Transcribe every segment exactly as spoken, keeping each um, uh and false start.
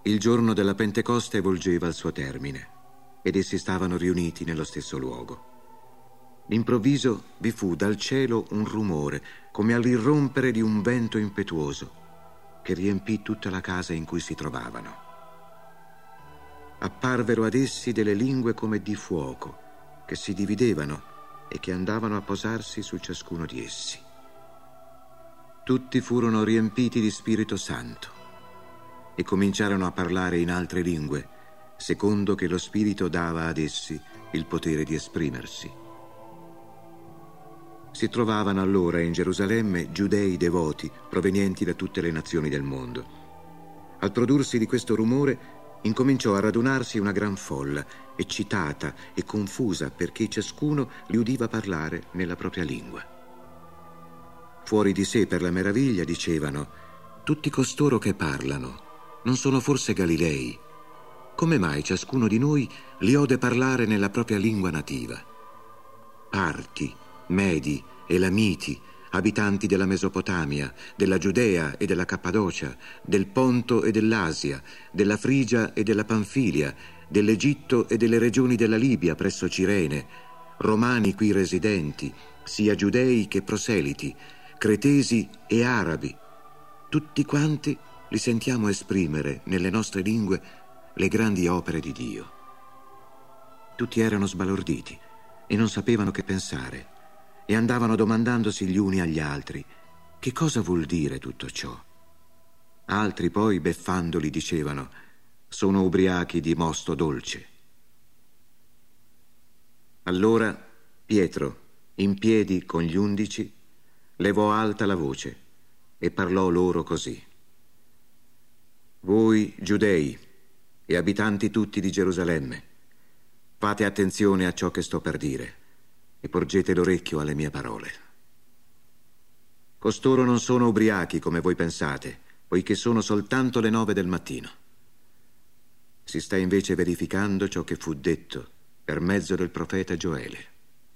Il giorno della Pentecoste volgeva al suo termine ed essi stavano riuniti nello stesso luogo. D'improvviso vi fu dal cielo un rumore, come all'irrompere di un vento impetuoso, che riempì tutta la casa in cui si trovavano. Apparvero ad essi delle lingue come di fuoco, che si dividevano e che andavano a posarsi su ciascuno di essi. Tutti furono riempiti di Spirito Santo e cominciarono a parlare in altre lingue, secondo che lo Spirito dava ad essi il potere di esprimersi. Si trovavano allora in Gerusalemme giudei devoti provenienti da tutte le nazioni del mondo. Al prodursi di questo rumore incominciò a radunarsi una gran folla, eccitata e confusa perché ciascuno li udiva parlare nella propria lingua. Fuori di sé per la meraviglia dicevano: tutti costoro che parlano non sono forse Galilei? Come mai ciascuno di noi li ode parlare nella propria lingua nativa? Parti, Medi, Elamiti, abitanti della Mesopotamia, della Giudea e della Cappadocia, del Ponto e dell'Asia, della Frigia e della Panfilia, dell'Egitto e delle regioni della Libia presso Cirene, romani qui residenti, sia giudei che proseliti, cretesi e arabi, tutti quanti li sentiamo esprimere nelle nostre lingue le grandi opere di Dio. Tutti erano sbalorditi e non sapevano che pensare e andavano domandandosi gli uni agli altri: che cosa vuol dire tutto ciò? Altri poi, beffandoli, dicevano: sono ubriachi di mosto dolce. Allora Pietro, in piedi con gli undici, levò alta la voce e parlò loro così: voi giudei e abitanti tutti di Gerusalemme, fate attenzione a ciò che sto per dire e porgete l'orecchio alle mie parole. Costoro non sono ubriachi come voi pensate, poiché sono soltanto le nove del mattino. Si sta invece verificando ciò che fu detto per mezzo del profeta Gioele.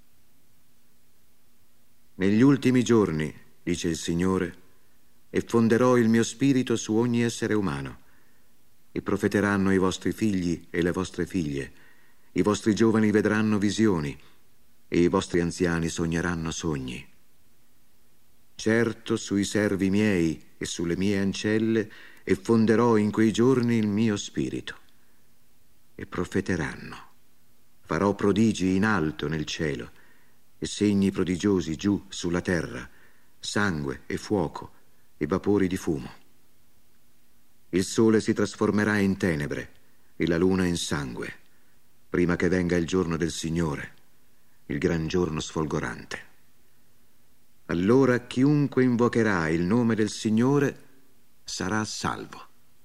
Negli ultimi giorni, dice il Signore, effonderò il mio spirito su ogni essere umano, e profeteranno i vostri figli e le vostre figlie, i vostri giovani vedranno visioni, e i vostri anziani sogneranno sogni. Certo, sui servi miei e sulle mie ancelle effonderò in quei giorni il mio spirito, e profeteranno. Farò prodigi in alto nel cielo e segni prodigiosi giù sulla terra, sangue e fuoco e vapori di fumo. Il sole si trasformerà in tenebre e la luna in sangue, prima che venga il giorno del Signore, il gran giorno sfolgorante. Allora chiunque invocherà il nome del Signore sarà salvo.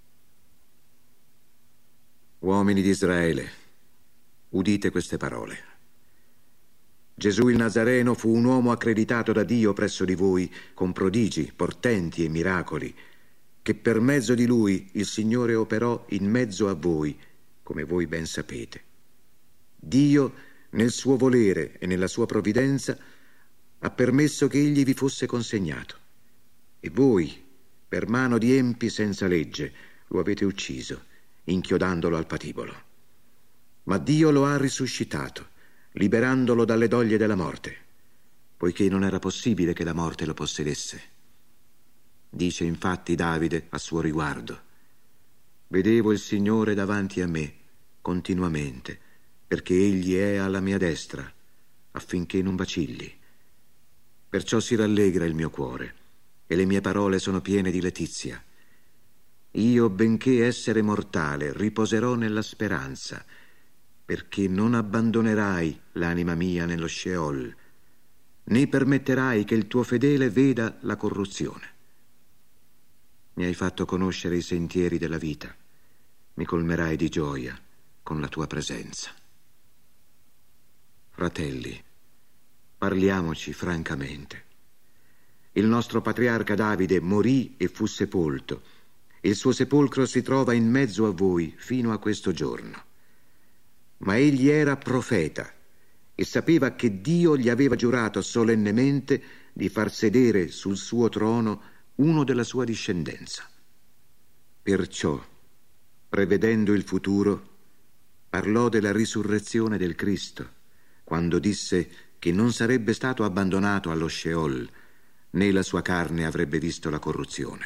Uomini di Israele, udite queste parole. Gesù il Nazareno fu un uomo accreditato da Dio presso di voi con prodigi, portenti e miracoli, che per mezzo di lui il Signore operò in mezzo a voi, come voi ben sapete. Dio, nel suo volere e nella sua provvidenza, ha permesso che egli vi fosse consegnato, e voi, per mano di empi senza legge, lo avete ucciso, inchiodandolo al patibolo. Ma Dio lo ha risuscitato, liberandolo dalle doglie della morte, poiché non era possibile che la morte lo possedesse. Dice infatti Davide a suo riguardo: vedevo il Signore davanti a me continuamente, perché egli è alla mia destra, affinché non vacilli. Perciò si rallegra il mio cuore e le mie parole sono piene di letizia. Io, benché essere mortale, riposerò nella speranza, perché non abbandonerai l'anima mia nello Sheol, né permetterai che il tuo fedele veda la corruzione. Mi hai fatto conoscere i sentieri della vita, mi colmerai di gioia con la tua presenza. Fratelli, parliamoci francamente. Il nostro patriarca Davide morì e fu sepolto, e il suo sepolcro si trova in mezzo a voi fino a questo giorno. Ma egli era profeta e sapeva che Dio gli aveva giurato solennemente di far sedere sul suo trono uno della sua discendenza. Perciò, prevedendo il futuro, parlò della risurrezione del Cristo, quando disse che non sarebbe stato abbandonato allo Sheol, né la sua carne avrebbe visto la corruzione.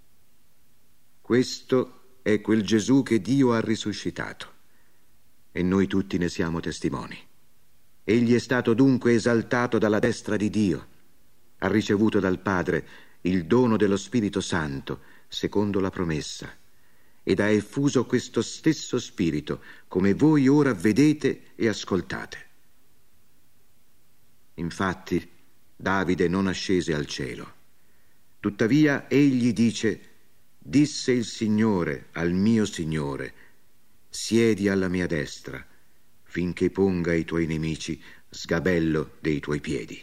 Questo è quel Gesù che Dio ha risuscitato, e noi tutti ne siamo testimoni. Egli è stato dunque esaltato dalla destra di Dio, ha ricevuto dal Padre il dono dello Spirito Santo, secondo la promessa, ed ha effuso questo stesso Spirito, come voi ora vedete e ascoltate. Infatti, Davide non ascese al cielo. Tuttavia, egli dice: disse il Signore al mio Signore: siedi alla mia destra, finché ponga i tuoi nemici sgabello dei tuoi piedi.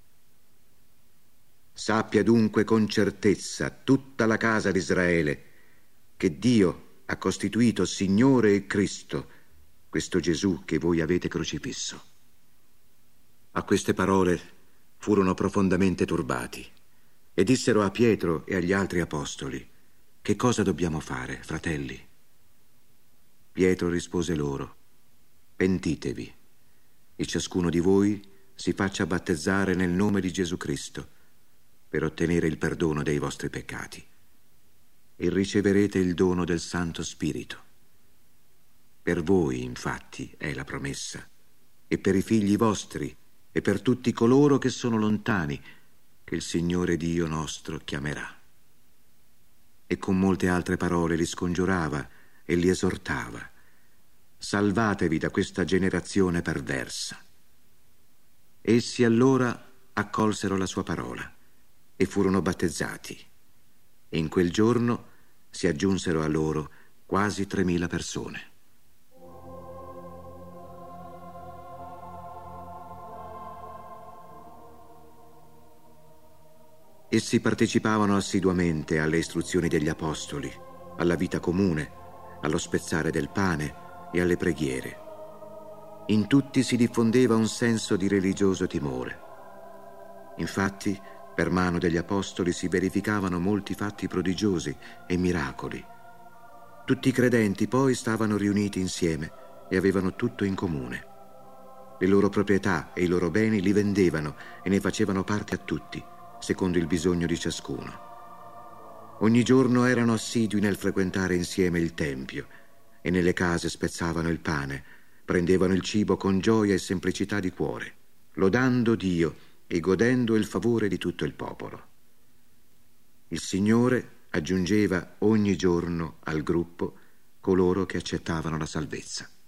Sappia dunque con certezza tutta la casa di Israele che Dio ha costituito Signore e Cristo questo Gesù che voi avete crocifisso. A queste parole furono profondamente turbati e dissero a Pietro e agli altri apostoli: che cosa dobbiamo fare, fratelli? Pietro rispose loro: pentitevi e ciascuno di voi si faccia battezzare nel nome di Gesù Cristo per ottenere il perdono dei vostri peccati, e riceverete il dono del Santo Spirito. Per voi, infatti, è la promessa, e per i figli vostri, e per tutti coloro che sono lontani, che il Signore Dio nostro chiamerà. E con molte altre parole li scongiurava e li esortava: salvatevi da questa generazione perversa. Essi allora accolsero la sua parola e furono battezzati, e in quel giorno si aggiunsero a loro quasi tremila persone. Essi partecipavano assiduamente alle istruzioni degli apostoli, alla vita comune, allo spezzare del pane e alle preghiere. In tutti si diffondeva un senso di religioso timore. Infatti, per mano degli apostoli si verificavano molti fatti prodigiosi e miracoli. Tutti i credenti poi stavano riuniti insieme e avevano tutto in comune. Le loro proprietà e i loro beni li vendevano e ne facevano parte a tutti, secondo il bisogno di ciascuno. Ogni giorno erano assidui nel frequentare insieme il Tempio e nelle case spezzavano il pane, prendevano il cibo con gioia e semplicità di cuore, lodando Dio e godendo il favore di tutto il popolo. Il Signore aggiungeva ogni giorno al gruppo coloro che accettavano la salvezza.